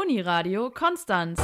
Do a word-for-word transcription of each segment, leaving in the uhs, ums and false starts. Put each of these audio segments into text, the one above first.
Uniradio Konstanz.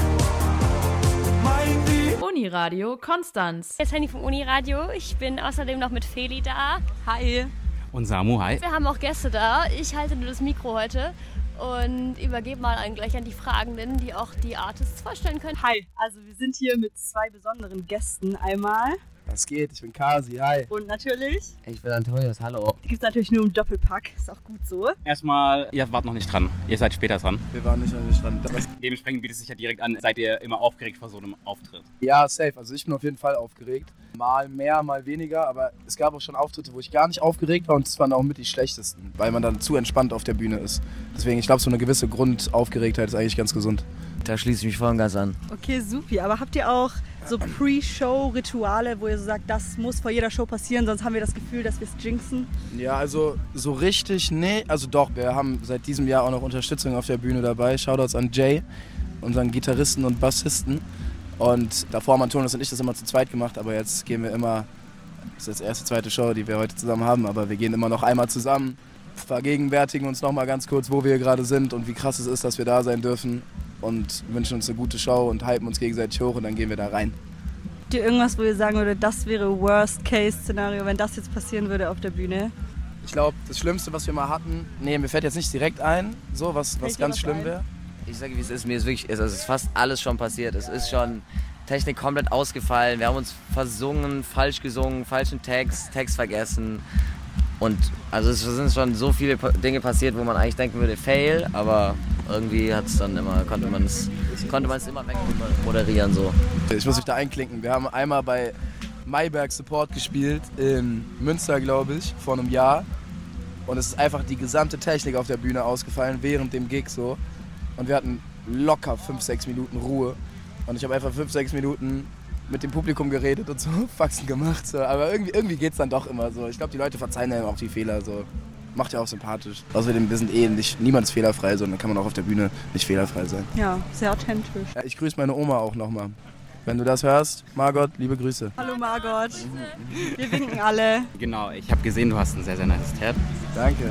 Uniradio Konstanz. Jetzt Henny vom Uniradio. Ich bin außerdem noch mit Feli da. Hi. Und Samu, hi. Wir haben auch Gäste da. Ich halte nur das Mikro heute und übergebe mal an, gleich an die Fragenden, die auch die Artists vorstellen können. Hi, also wir sind hier mit zwei besonderen Gästen. Einmal... Was geht? Ich bin Kasi, hi. Und natürlich... Ich bin Antonius, hallo. Die gibt es natürlich nur im Doppelpack, ist auch gut so. Erstmal, ihr wart noch nicht dran. Ihr seid später dran. Wir waren nicht noch nicht dran. Dementsprechend bietet es sich ja direkt an, seid ihr immer aufgeregt vor so einem Auftritt? Ja, safe. Also ich bin auf jeden Fall aufgeregt. Mal mehr, mal weniger, aber es gab auch schon Auftritte, wo ich gar nicht aufgeregt war und das waren auch mit die schlechtesten, weil man dann zu entspannt auf der Bühne ist. Deswegen, ich glaube, so eine gewisse Grundaufgeregtheit ist eigentlich ganz gesund. Da schließe ich mich voll und ganz an. Okay, supi. Aber habt ihr auch so Pre-Show-Rituale, wo ihr so sagt, das muss vor jeder Show passieren, sonst haben wir das Gefühl, dass wir es jinxen? Ja, also so richtig, nee, also doch. Wir haben seit diesem Jahr auch noch Unterstützung auf der Bühne dabei. Shoutouts an Jay, unseren Gitarristen und Bassisten. Und davor haben Antonius und ich das immer zu zweit gemacht, aber jetzt gehen wir immer, das ist jetzt erste, zweite Show, die wir heute zusammen haben, aber wir gehen immer noch einmal zusammen, vergegenwärtigen uns nochmal ganz kurz, wo wir hier gerade sind und wie krass es ist, dass wir da sein dürfen und wünschen uns eine gute Show und hypen uns gegenseitig hoch und dann gehen wir da rein. Habt ihr irgendwas, wo ihr sagen würdet, das wäre Worst-Case-Szenario, wenn das jetzt passieren würde auf der Bühne? Ich glaube, das Schlimmste, was wir mal hatten, nee, mir fällt jetzt nicht direkt ein, so was, was ganz schlimm wäre. Ich sage, wie es ist, mir ist wirklich, also es ist fast alles schon passiert. Es ist schon Technik komplett ausgefallen. Wir haben uns versungen, falsch gesungen, falschen Text, Text vergessen. Und also es sind schon so viele Dinge passiert, wo man eigentlich denken würde, fail, aber irgendwie hat's dann immer, konnte man es konnte man es immer wegmoderieren so. Ich muss mich da einklinken. Wir haben einmal bei Mayberg Support gespielt in Münster, glaube ich, vor einem Jahr. Und es ist einfach die gesamte Technik auf der Bühne ausgefallen während dem Gig so. Und wir hatten locker fünf, sechs Minuten Ruhe. Und ich habe einfach fünf, sechs Minuten mit dem Publikum geredet und so Faxen gemacht. So. Aber irgendwie, irgendwie geht es dann doch immer so. Ich glaube, die Leute verzeihen einem auch die Fehler. So. Macht ja auch sympathisch. Außerdem, wir sind eh nicht, niemand ist fehlerfrei, sondern kann man auch auf der Bühne nicht fehlerfrei sein. Ja, sehr authentisch. Ja, ich grüße meine Oma auch nochmal. Wenn du das hörst, Margot, liebe Grüße. Hallo Margot. Wir winken alle. Genau, ich habe gesehen, du hast ein sehr, sehr nice Tat. Danke.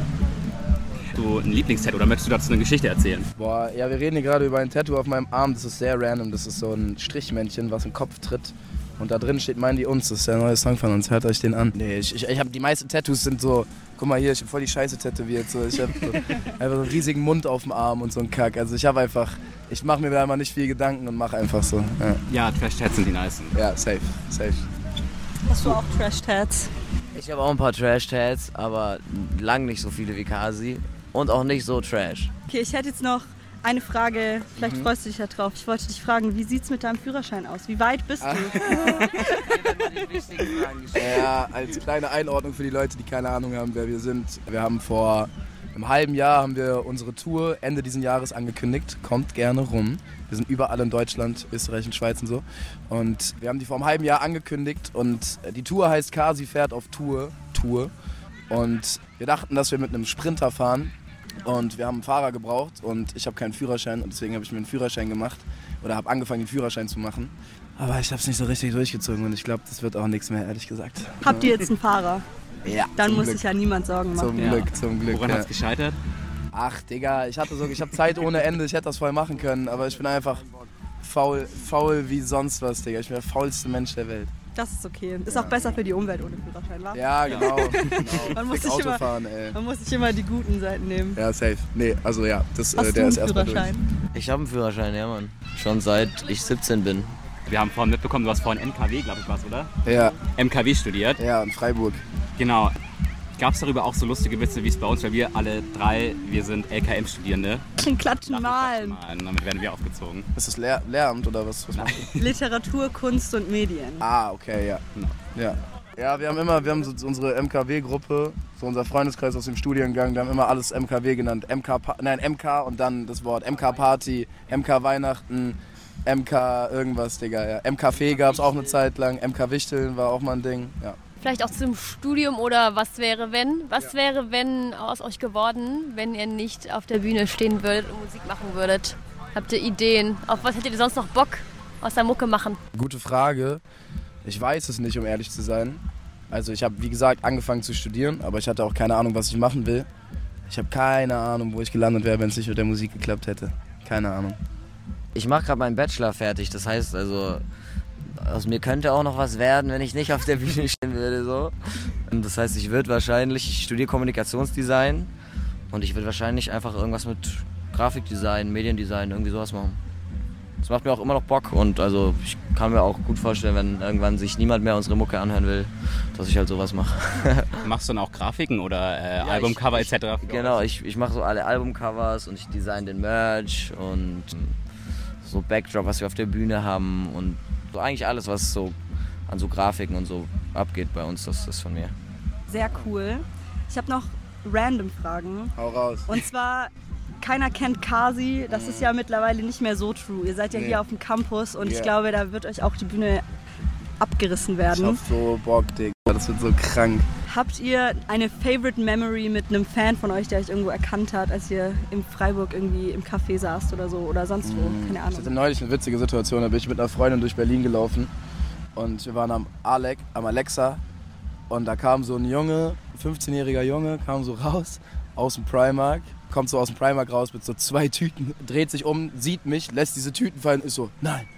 Du ein Lieblingstattoo oder möchtest du dazu eine Geschichte erzählen? Boah, ja, wir reden hier gerade über ein Tattoo auf meinem Arm. Das ist sehr random. Das ist so ein Strichmännchen, was im Kopf tritt. Und da drin steht Meinen die uns. Das ist der neue Song von uns. Hört euch den an. Nee, ich, ich, ich habe die meisten Tattoos sind so, guck mal hier, ich habe voll die Scheiße tätowiert. So. Ich habe so, einfach so einen riesigen Mund auf dem Arm und so einen Kack. Also ich habe einfach, ich mache mir da immer nicht viel Gedanken und mache einfach so. Ja, ja, Trash-Tats sind die nice. Ja, safe, safe. Hast du auch Trash-Tats? Ich habe auch ein paar Trash-Tats, aber lang nicht so viele wie Kasi. Und auch nicht so trash. Okay, ich hätte jetzt noch eine Frage, vielleicht mhm. freust du dich ja drauf. Ich wollte dich fragen, wie sieht's mit deinem Führerschein aus? Wie weit bist du? Ja, als kleine Einordnung für die Leute, die keine Ahnung haben, wer wir sind. Wir haben vor einem halben Jahr haben wir unsere Tour Ende dieses Jahres angekündigt. Kommt gerne rum. Wir sind überall in Deutschland, Österreich und Schweiz und so. Und wir haben die vor einem halben Jahr angekündigt und die Tour heißt Kasi fährt auf Tour. Tour. Und wir dachten, dass wir mit einem Sprinter fahren. Und wir haben einen Fahrer gebraucht und ich habe keinen Führerschein und deswegen habe ich mir einen Führerschein gemacht oder habe angefangen, den Führerschein zu machen. Aber ich habe es nicht so richtig durchgezogen und ich glaube, das wird auch nichts mehr, ehrlich gesagt. Habt ihr jetzt einen Fahrer? Ja. Dann muss sich ja niemand Sorgen machen. Zum ja. Glück, zum Glück. Woran ja. hat es gescheitert? Ach, Digga, ich hatte so, ich habe Zeit ohne Ende, ich hätte das voll machen können, aber ich bin einfach faul, faul wie sonst was, Digga. Ich bin der faulste Mensch der Welt. Das ist okay. Ist auch besser für die Umwelt ohne Führerschein, wa? Ja, genau. genau. Man, muss sich Auto immer, fahren, ey. man muss sich immer die guten Seiten nehmen. Ja, safe. Nee, also ja, das, Hast äh, der du ist erstmal durch. Führerschein? Ich habe einen Führerschein, ja Mann. Schon seit ich siebzehn bin. Wir haben vorhin mitbekommen, du hast vorhin M K W, glaube ich, was, oder? Ja. M K W studiert. Ja, in Freiburg. Genau. Gab es darüber auch so lustige Witze, wie es bei uns, weil wir alle drei, wir sind L K M-Studierende. Klatschen, klatschen, malen. malen. Damit werden wir aufgezogen. Ist das Lehr- Lehramt oder was? was machst du? Literatur, Kunst und Medien. Ah, okay, ja. Ja, ja wir haben immer, wir haben so unsere M K W-Gruppe, so unser Freundeskreis aus dem Studiengang, wir haben immer alles M K W genannt. M K, nein, M K und dann das Wort M K-Party, M K-Weihnachten, M K irgendwas, Digga, ja. M K-Fee gab es auch eine Zeit lang, M K-Wichteln war auch mal ein Ding, ja. Vielleicht auch zum Studium oder was wäre wenn? Was ja. wäre wenn aus euch geworden, wenn ihr nicht auf der Bühne stehen würdet und Musik machen würdet? Habt ihr Ideen? Auf was hättet ihr sonst noch Bock aus der Mucke machen? Gute Frage. Ich weiß es nicht, um ehrlich zu sein. Also ich habe, wie gesagt, angefangen zu studieren, aber ich hatte auch keine Ahnung, was ich machen will. Ich habe keine Ahnung, wo ich gelandet wäre, wenn es nicht mit der Musik geklappt hätte. keine Ahnung. Ich mache gerade meinen Bachelor fertig, das heißt also, aus mir könnte auch noch was werden, wenn ich nicht auf der Bühne stehen würde. So. Und das heißt, ich würde wahrscheinlich, ich studiere Kommunikationsdesign und ich würde wahrscheinlich einfach irgendwas mit Grafikdesign, Mediendesign, irgendwie sowas machen. Das macht mir auch immer noch Bock und also ich kann mir auch gut vorstellen, wenn irgendwann sich niemand mehr unsere Mucke anhören will, dass ich halt sowas mache. Machst du dann auch Grafiken oder äh, ja, Albumcover ich, et cetera? Ich, genau, ich, ich mache so alle Albumcovers und ich design den Merch und so Backdrop, was wir auf der Bühne haben und so eigentlich alles, was so an so Grafiken und so abgeht bei uns, das ist von mir. Sehr cool. Ich habe noch random Fragen. Hau raus. Und zwar, keiner kennt Kasi, das ist ja mittlerweile nicht mehr so true. Ihr seid ja nee. hier auf dem Campus und yeah. ich glaube, da wird euch auch die Bühne abgerissen werden. Ich hab so Bock, Digga. Das wird so krank. Habt ihr eine Favorite Memory mit einem Fan von euch, der euch irgendwo erkannt hat, als ihr in Freiburg irgendwie im Café saßt oder so oder sonst wo? Mm. Keine Ahnung. Ich hatte neulich eine witzige Situation, da bin ich mit einer Freundin durch Berlin gelaufen und wir waren am Alec, am Alexa und da kam so ein Junge, fünfzehnjähriger Junge, kam so raus aus dem Primark, kommt so aus dem Primark raus mit so zwei Tüten, dreht sich um, sieht mich, lässt diese Tüten fallen und ist so, nein.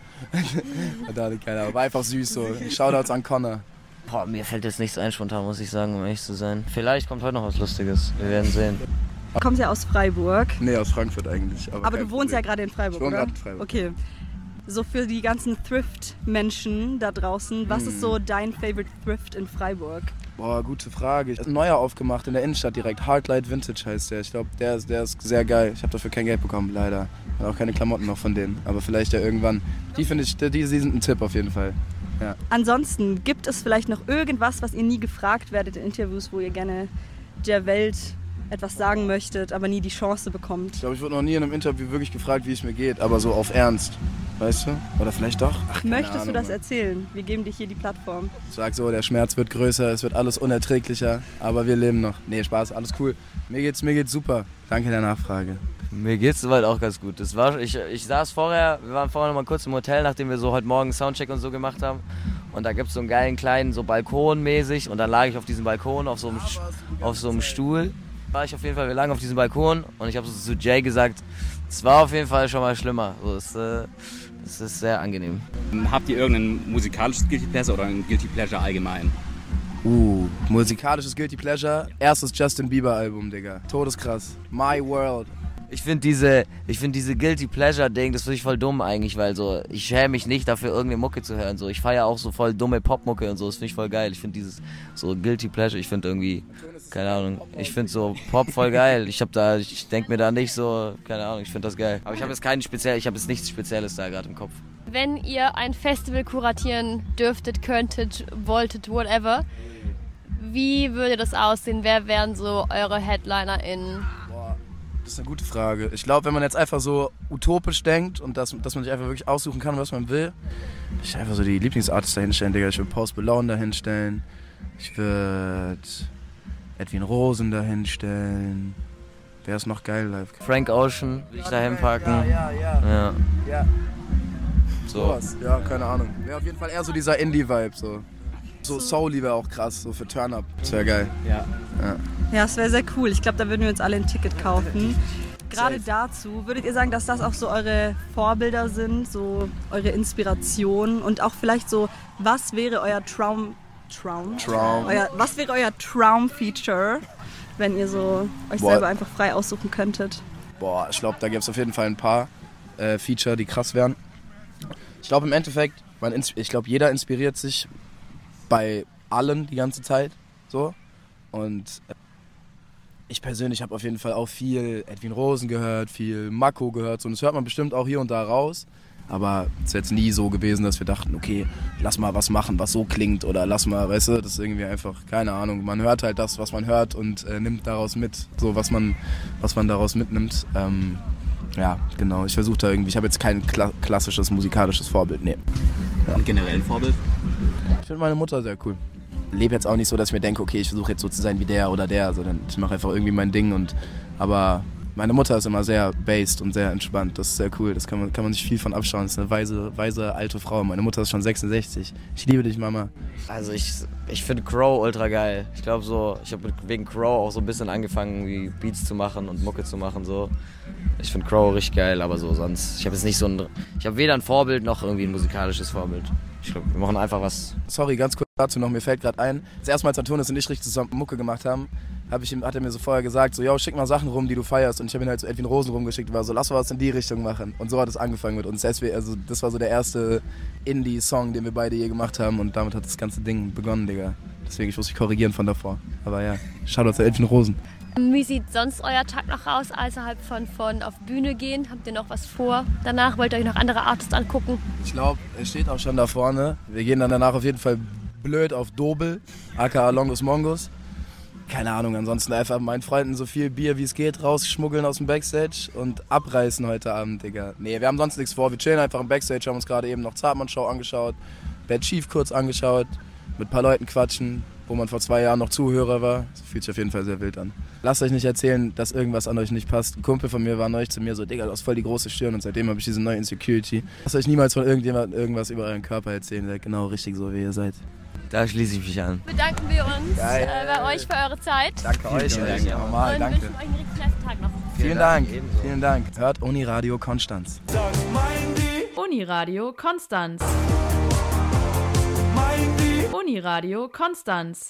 Da hatte keiner, war einfach süß so. Shoutouts an Connor. Boah, mir fällt jetzt nichts ein spontan, muss ich sagen, um ehrlich zu sein. Vielleicht kommt heute noch was Lustiges, wir werden sehen. Du kommst ja aus Freiburg. Nee, aus Frankfurt eigentlich. Aber, aber du wohnst Problem. ja gerade in Freiburg, ich wohne oder? gerade in Freiburg. Okay. So für die ganzen Thrift-Menschen da draußen, was hm. ist so dein Favorite Thrift in Freiburg? Boah, gute Frage. Ein neuer aufgemacht in der Innenstadt direkt. Hardlight Vintage heißt der. Ich glaube, der ist, der ist sehr geil. Ich habe dafür kein Geld bekommen, leider. Und auch keine Klamotten noch von denen. Aber vielleicht ja irgendwann. Die finde ich, die, die sind ein Tipp auf jeden Fall. Ja. Ansonsten, gibt es vielleicht noch irgendwas, was ihr nie gefragt werdet in Interviews, wo ihr gerne der Welt etwas sagen möchtet, aber nie die Chance bekommt? Ich glaube, ich wurde noch nie in einem Interview wirklich gefragt, wie es mir geht, aber so auf Ernst. Weißt du? Oder vielleicht doch? Ach, Möchtest Ahnung, du das Mann. erzählen? Wir geben dich hier die Plattform. Ich sag so, der Schmerz wird größer, es wird alles unerträglicher, aber wir leben noch. Nee, Spaß, alles cool. Mir geht's, mir geht's super. Danke der Nachfrage. Mir geht's soweit auch ganz gut. Das war, ich, ich saß vorher, wir waren vorher noch mal kurz im Hotel, nachdem wir so heute Morgen Soundcheck und so gemacht haben. Und da gibt's so einen geilen kleinen, so Balkon mäßig. Und dann lag ich auf diesem Balkon, auf so einem, auf so einem Stuhl. War ich auf jeden Fall, wir lagen auf diesem Balkon und ich habe so zu Jay gesagt, es war auf jeden Fall schon mal schlimmer. So, das, äh, das ist sehr angenehm. Habt ihr irgendein musikalisches Guilty Pleasure oder ein Guilty Pleasure allgemein? Uh, musikalisches Guilty Pleasure. Erstes Justin Bieber Album, Digga. Todeskrass. My World. Ich finde diese, ich find diese Guilty Pleasure Ding, das finde ich voll dumm eigentlich, weil so, ich schäme mich nicht dafür, irgendeine Mucke zu hören. So, ich feiere auch so voll dumme Popmucke und so, das finde ich voll geil. Ich finde dieses so Guilty Pleasure, ich finde irgendwie, keine Ahnung, ich finde so Pop voll geil. Ich habe da, ich denke mir da nicht so, keine Ahnung, ich finde das geil. Aber ich habe jetzt keinen speziell, ich habe jetzt nichts Spezielles da gerade im Kopf. Wenn ihr ein Festival kuratieren dürftet, könntet, wolltet, whatever, wie würde das aussehen? Wer wären so eure HeadlinerInnen? Das ist eine gute Frage. Ich glaube, wenn man jetzt einfach so utopisch denkt und dass, dass man sich einfach wirklich aussuchen kann, was man will, ich würde einfach so die Lieblingsartists dahinstellen, Digga. Ich würde Post Malone dahinstellen. Ich würde Edwin Rosen dahinstellen. Wer ist noch geil live? Frank Ocean will ich dahin packen. Ja, ja, ja. ja. ja. So. Was? Ja, keine Ahnung. Wäre auf jeden Fall eher so dieser Indie-Vibe. So, so Soul wäre auch krass, so für Turn-Up. Das wäre geil. Ja. Ja. Ja, das wäre sehr cool. Ich glaube, da würden wir uns alle ein Ticket kaufen. Gerade dazu, würdet ihr sagen, dass das auch so eure Vorbilder sind, so eure Inspiration und auch vielleicht so, was wäre euer Traum, Traum? Traum. Euer, was wäre euer Traum-Feature, wenn ihr so euch Boah. selber einfach frei aussuchen könntet? Boah, ich glaube, da gibt es auf jeden Fall ein paar äh, Feature, die krass wären. Ich glaube im Endeffekt, man, ich glaube, jeder inspiriert sich bei allen die ganze Zeit, so. Und ich persönlich habe auf jeden Fall auch viel Edwin Rosen gehört, viel Mako gehört. So, und das hört man bestimmt auch hier und da raus. Aber es ist jetzt nie so gewesen, dass wir dachten, okay, lass mal was machen, was so klingt. Oder lass mal, weißt du, das ist irgendwie einfach, keine Ahnung. Man hört halt das, was man hört und äh, nimmt daraus mit. So, was man, was man daraus mitnimmt. Ähm, ja, genau. Ich versuche da irgendwie, ich habe jetzt kein kla- klassisches musikalisches Vorbild. Nee. Ja. Und generell ein Vorbild? Ich finde meine Mutter sehr cool. Lebe jetzt auch nicht so, dass ich mir denke, okay, ich versuche jetzt so zu sein wie der oder der, sondern ich mache einfach irgendwie mein Ding. Und, aber Meine Mutter ist immer sehr based und sehr entspannt. Das ist sehr cool. Das kann man, kann man sich viel von abschauen. Das ist eine weise, weise alte Frau. Meine Mutter ist schon sechsundsechzig. Ich liebe dich, Mama. Also ich, ich finde Crow ultra geil. Ich glaube so, ich habe wegen Crow auch so ein bisschen angefangen, wie Beats zu machen und Mucke zu machen. So. Ich finde Crow richtig geil, aber so sonst, ich habe jetzt nicht so ein, ich habe weder ein Vorbild noch irgendwie ein musikalisches Vorbild. Ich glaube, wir machen einfach was. Sorry, ganz kurz dazu noch, mir fällt gerade ein, das erste Mal, als Antonis und ich richtig zusammen Mucke gemacht haben, hab ich ihm, hat er mir so vorher gesagt, so, yo, schick mal Sachen rum, die du feierst. Und ich habe ihn halt so Edwin Rosen rumgeschickt und war so, lass mal was in die Richtung machen. Und so hat es angefangen mit uns. Also das war so der erste Indie-Song, den wir beide je gemacht haben und damit hat das ganze Ding begonnen, Digga. Deswegen, ich muss mich korrigieren von davor. Aber ja, Shoutout zu Edwin Rosen. Wie sieht sonst euer Tag noch aus, außerhalb von, von auf Bühne gehen? Habt ihr noch was vor? Danach wollt ihr euch noch andere Artists angucken? Ich glaube, er steht auch schon da vorne. Wir gehen dann danach auf jeden Fall blöd auf Dobel, aka Longus Mongus. Keine Ahnung, ansonsten einfach meinen Freunden so viel Bier wie es geht rausschmuggeln aus dem Backstage und abreißen heute Abend, Digga. Nee, wir haben sonst nichts vor. Wir chillen einfach im Backstage, haben uns gerade eben noch Zartmann-Show angeschaut, Bad Chief kurz angeschaut, mit ein paar Leuten quatschen, wo man vor zwei Jahren noch Zuhörer war. Das fühlt sich auf jeden Fall sehr wild an. Lasst euch nicht erzählen, dass irgendwas an euch nicht passt. Ein Kumpel von mir war neulich zu mir so, Digga, du hast voll die große Stirn und seitdem habe ich diese neue Insecurity. Lasst euch niemals von irgendjemandem irgendwas über euren Körper erzählen, seid genau richtig so, wie ihr seid. Da schließe ich mich an. Bedanken wir uns äh, bei euch für eure Zeit. Danke euch, Danke. normal, und danke. wünschen euch einen richtig nice Tag noch. Vielen Dank, vielen Dank. Hört Uniradio Konstanz. Uniradio Konstanz. Uniradio Konstanz.